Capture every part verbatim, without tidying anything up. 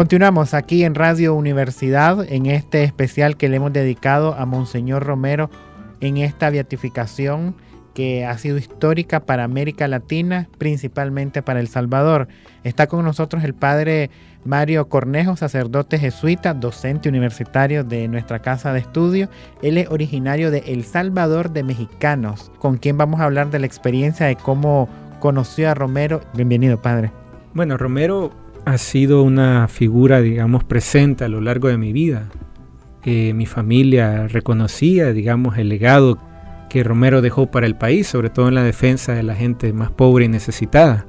Continuamos aquí en Radio Universidad en este especial que le hemos dedicado a Monseñor Romero en esta beatificación que ha sido histórica para América Latina, principalmente para El Salvador. Está con nosotros el padre Mario Cornejo, sacerdote jesuita, docente universitario de nuestra casa de estudio. Él es originario de El Salvador de Mexicanos, con quien vamos a hablar de la experiencia de cómo conoció a Romero. Bienvenido, padre. Bueno, Romero ha sido una figura, digamos, presente a lo largo de mi vida. Eh, mi familia reconocía, digamos, el legado que Romero dejó para el país, sobre todo en la defensa de la gente más pobre y necesitada.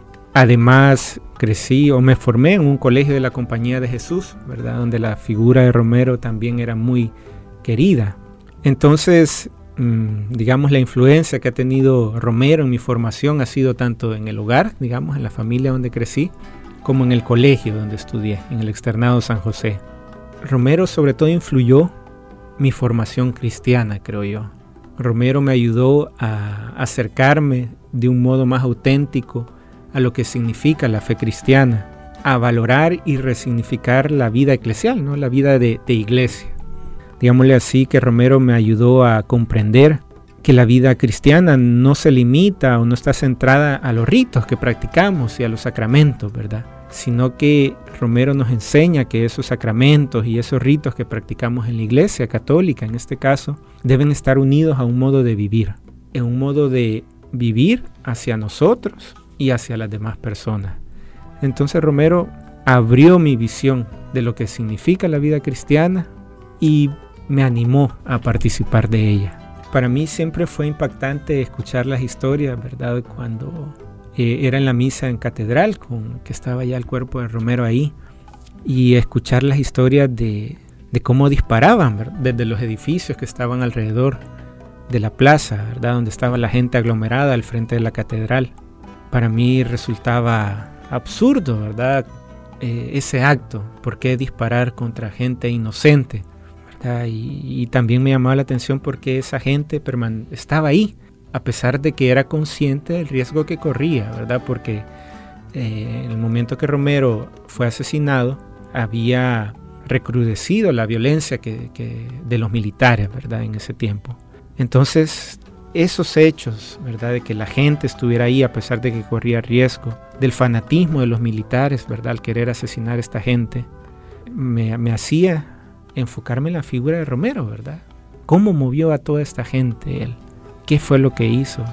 Además, crecí o me formé en un colegio de la Compañía de Jesús, ¿verdad?, donde la figura de Romero también era muy querida. Entonces, mmm, digamos, la influencia que ha tenido Romero en mi formación ha sido tanto en el hogar, digamos, en la familia donde crecí, como en el colegio donde estudié, en el Externado San José. Romero sobre todo influyó mi formación cristiana, creo yo. Romero me ayudó a acercarme de un modo más auténtico a lo que significa la fe cristiana, a valorar y resignificar la vida eclesial, ¿no?, la vida de, de iglesia. Digámosle así, que Romero me ayudó a comprender que la vida cristiana no se limita o no está centrada a los ritos que practicamos y a los sacramentos, ¿verdad?, sino que Romero nos enseña que esos sacramentos y esos ritos que practicamos en la Iglesia Católica, en este caso, deben estar unidos a un modo de vivir, en un modo de vivir hacia nosotros y hacia las demás personas. Entonces Romero abrió mi visión de lo que significa la vida cristiana y me animó a participar de ella. Para mí siempre fue impactante escuchar las historias, ¿verdad?, cuando eh, era en la misa en catedral, con, que estaba ya el cuerpo de Romero ahí, y escuchar las historias de, de cómo disparaban, ¿verdad?, desde los edificios que estaban alrededor de la plaza, ¿verdad?, donde estaba la gente aglomerada al frente de la catedral. Para mí resultaba absurdo, ¿verdad?, eh, ese acto. ¿Por qué disparar contra gente inocente? Y, y también me llamaba la atención porque esa gente permane- estaba ahí, a pesar de que era consciente del riesgo que corría, ¿verdad? Porque eh, en el momento que Romero fue asesinado, había recrudecido la violencia que, que de los militares, ¿verdad?, en ese tiempo. Entonces, esos hechos, ¿verdad?, de que la gente estuviera ahí a pesar de que corría riesgo, del fanatismo de los militares, ¿verdad?, al querer asesinar a esta gente, me, me hacía enfocarme en la figura de Romero, ¿verdad? ¿Cómo movió a toda esta gente él? ¿Qué fue lo que hizo?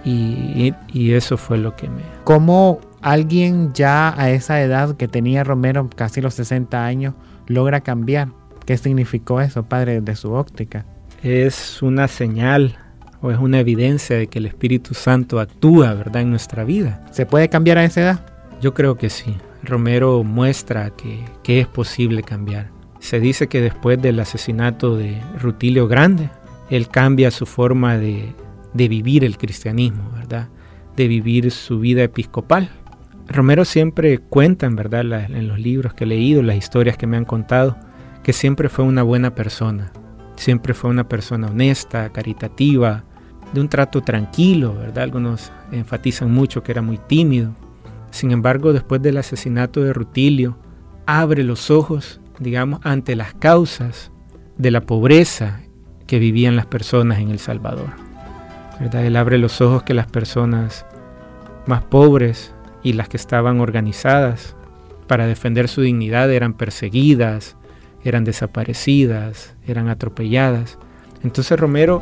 Y, y, y eso fue lo que me... ¿Cómo alguien ya a esa edad que tenía Romero, casi los sesenta años, logra cambiar? ¿Qué significó eso, padre, de su óptica? Es una señal o es una evidencia de que el Espíritu Santo actúa, ¿verdad?, en nuestra vida. ¿Se puede cambiar a esa edad? Yo creo que sí. Romero muestra que, que es posible cambiar. Se dice que después del asesinato de Rutilio Grande, él cambia su forma de, de vivir el cristianismo, ¿verdad?, de vivir su vida episcopal. Romero siempre cuenta, en verdad, la, en los libros que he leído, las historias que me han contado, que siempre fue una buena persona. Siempre fue una persona honesta, caritativa, de un trato tranquilo, ¿verdad? Algunos enfatizan mucho que era muy tímido. Sin embargo, después del asesinato de Rutilio, abre los ojos, digamos, ante las causas de la pobreza que vivían las personas en El Salvador, ¿verdad? Él abre los ojos que las personas más pobres y las que estaban organizadas para defender su dignidad eran perseguidas, eran desaparecidas, eran atropelladas. Entonces Romero,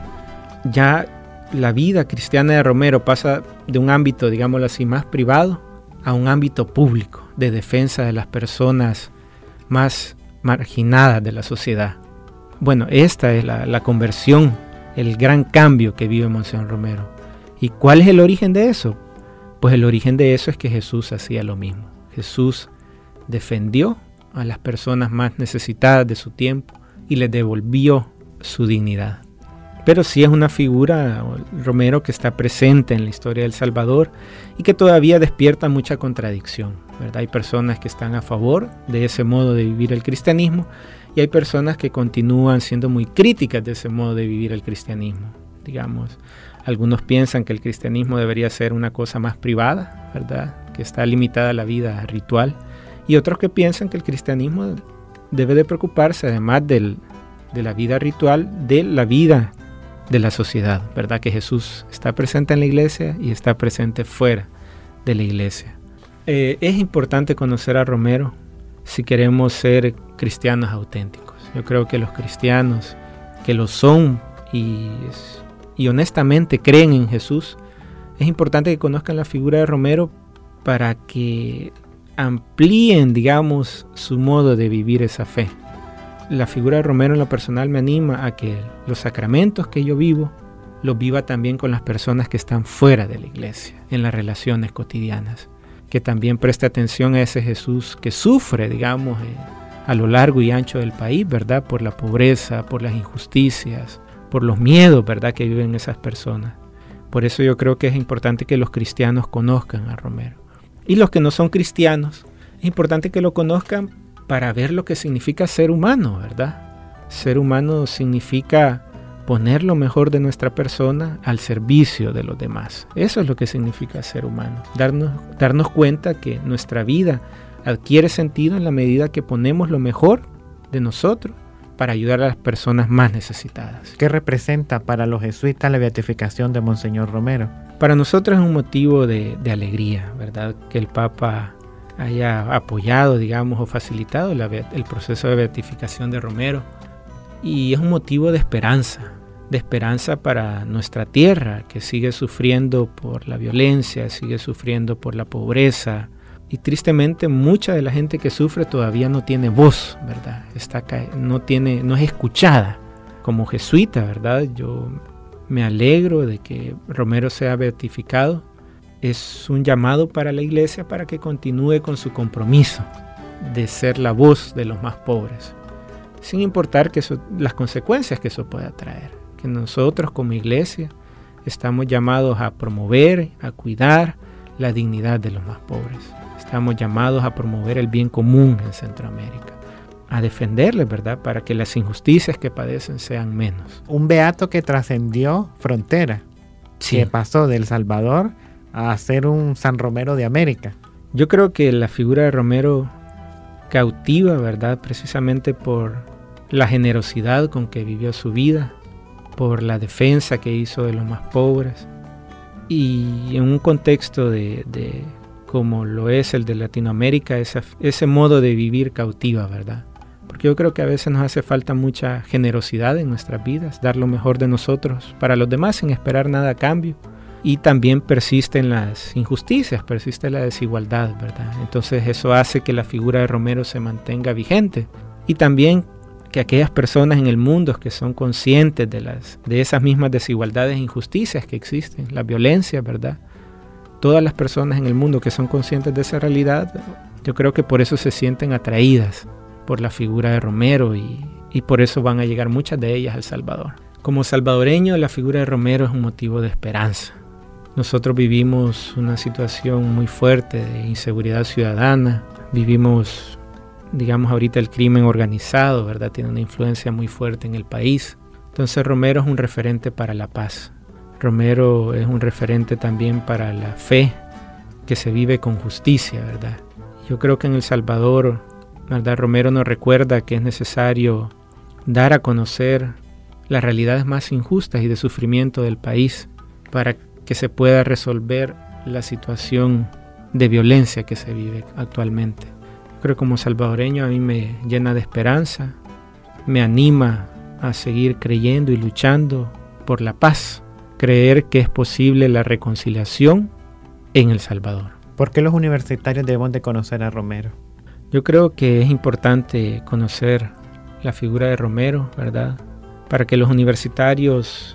ya la vida cristiana de Romero pasa de un ámbito, digámoslo así, más privado a un ámbito público de defensa de las personas más marginadas de la sociedad. Bueno, esta es la, la conversión, el gran cambio que vive Monseñor Romero. ¿Y cuál es el origen de eso? Pues el origen de eso es que Jesús hacía lo mismo. Jesús defendió a las personas más necesitadas de su tiempo y les devolvió su dignidad. Pero sí es una figura, Romero, que está presente en la historia de El Salvador y que todavía despierta mucha contradicción, ¿verdad? Hay personas que están a favor de ese modo de vivir el cristianismo y hay personas que continúan siendo muy críticas de ese modo de vivir el cristianismo. Digamos, algunos piensan que el cristianismo debería ser una cosa más privada, ¿verdad?, que está limitada a la vida ritual, y otros que piensan que el cristianismo debe de preocuparse, además del, de la vida ritual, de la vida de la sociedad, ¿verdad? Que Jesús está presente en la iglesia y está presente fuera de la iglesia. Eh, es importante conocer a Romero si queremos ser cristianos auténticos. Yo creo que los cristianos que lo son y, y honestamente creen en Jesús, es importante que conozcan la figura de Romero para que amplíen, digamos, su modo de vivir esa fe. La figura de Romero en lo personal me anima a que los sacramentos que yo vivo, los viva también con las personas que están fuera de la iglesia, en las relaciones cotidianas. Que también preste atención a ese Jesús que sufre, digamos, eh, a lo largo y ancho del país, ¿verdad? Por la pobreza, por las injusticias, por los miedos, ¿verdad? Que viven esas personas. Por eso yo creo que es importante que los cristianos conozcan a Romero. Y los que no son cristianos, es importante que lo conozcan para ver lo que significa ser humano, ¿verdad? Ser humano significa poner lo mejor de nuestra persona al servicio de los demás. Eso es lo que significa ser humano. Darnos, darnos cuenta que nuestra vida adquiere sentido en la medida que ponemos lo mejor de nosotros para ayudar a las personas más necesitadas. ¿Qué representa para los jesuitas la beatificación de Monseñor Romero? Para nosotros es un motivo de, de alegría, ¿verdad? Que el Papa haya apoyado, digamos, o facilitado la, el proceso de beatificación de Romero. Y es un motivo de esperanza, de esperanza para nuestra tierra, que sigue sufriendo por la violencia, sigue sufriendo por la pobreza. Y tristemente mucha de la gente que sufre todavía no tiene voz, ¿verdad? Está, no, tiene, no es escuchada. Como jesuita, ¿verdad? Yo me alegro de que Romero sea beatificado. Es un llamado para la iglesia para que continúe con su compromiso de ser la voz de los más pobres, sin importar que eso, las consecuencias que eso pueda traer. Que nosotros como iglesia estamos llamados a promover, a cuidar la dignidad de los más pobres. Estamos llamados a promover el bien común en Centroamérica, a defenderles, ¿verdad? Para que las injusticias que padecen sean menos. Un beato que trascendió frontera, sí. Que pasó de El Salvador a ser un San Romero de América. Yo creo que la figura de Romero cautiva, ¿verdad? Precisamente por la generosidad con que vivió su vida, por la defensa que hizo de los más pobres, y en un contexto de, de como lo es el de Latinoamérica, esa, ese modo de vivir cautiva, ¿verdad? Porque yo creo que a veces nos hace falta mucha generosidad en nuestras vidas, dar lo mejor de nosotros para los demás sin esperar nada a cambio. Y también persisten las injusticias, persiste la desigualdad, ¿verdad? Entonces eso hace que la figura de Romero se mantenga vigente. Y también que aquellas personas en el mundo que son conscientes de, las, de esas mismas desigualdades e injusticias que existen, la violencia, ¿verdad? Todas las personas en el mundo que son conscientes de esa realidad, yo creo que por eso se sienten atraídas por la figura de Romero y, y por eso van a llegar muchas de ellas al Salvador. Como salvadoreño, la figura de Romero es un motivo de esperanza. Nosotros vivimos una situación muy fuerte de inseguridad ciudadana, vivimos, digamos ahorita el crimen organizado, ¿verdad? Tiene una influencia muy fuerte en el país. Entonces Romero es un referente para la paz. Romero es un referente también para la fe que se vive con justicia, ¿verdad? Yo creo que en El Salvador, ¿verdad? Romero nos recuerda que es necesario dar a conocer las realidades más injustas y de sufrimiento del país para que se pueda resolver la situación de violencia que se vive actualmente. Yo creo que como salvadoreño a mí me llena de esperanza, me anima a seguir creyendo y luchando por la paz, creer que es posible la reconciliación en El Salvador. ¿Por qué los universitarios debemos de conocer a Romero? Yo creo que es importante conocer la figura de Romero, ¿verdad? Para que los universitarios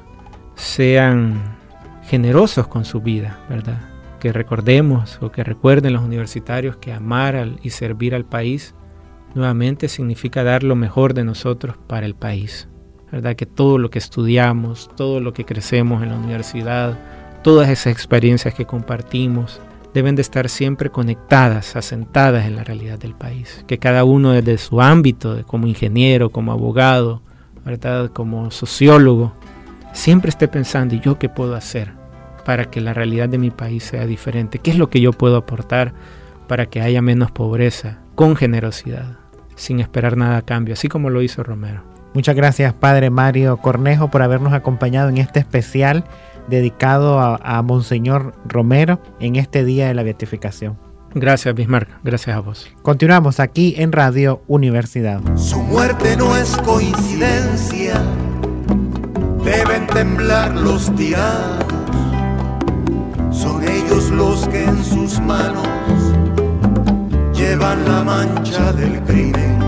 sean generosos con su vida, ¿verdad? Que recordemos o que recuerden los universitarios que amar al, y servir al país nuevamente significa dar lo mejor de nosotros para el país, ¿verdad? Que todo lo que estudiamos, todo lo que crecemos en la universidad, todas esas experiencias que compartimos deben de estar siempre conectadas, asentadas en la realidad del país. Que cada uno desde su ámbito, como ingeniero, como abogado, ¿verdad? Como sociólogo, siempre esté pensando, ¿y yo qué puedo hacer para que la realidad de mi país sea diferente? ¿Qué es lo que yo puedo aportar para que haya menos pobreza con generosidad, sin esperar nada a cambio, así como lo hizo Romero. Muchas gracias, Padre Mario Cornejo, por habernos acompañado en este especial dedicado a, a Monseñor Romero en este día de la beatificación. Gracias, Bismarck. Gracias a vos. Continuamos aquí en Radio Universidad. Su muerte no es coincidencia, deben temblar los tiranos. Son ellos los que en sus manos llevan la mancha del crimen.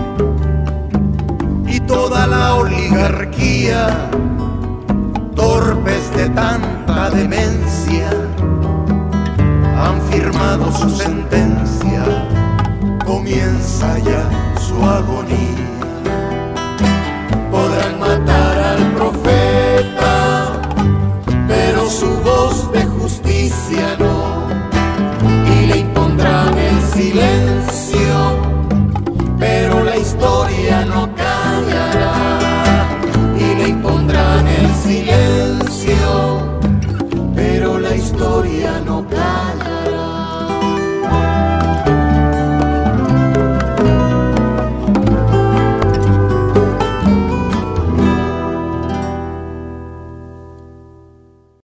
Y toda la oligarquía, torpes de tanta demencia, han firmado su sentencia, comienza ya su agonía. Podrán matar al profeta, pero su voz de justicia no, y le impondrán el silencio, pero la historia no callará. Y le impondrán el silencio, pero la historia no callará.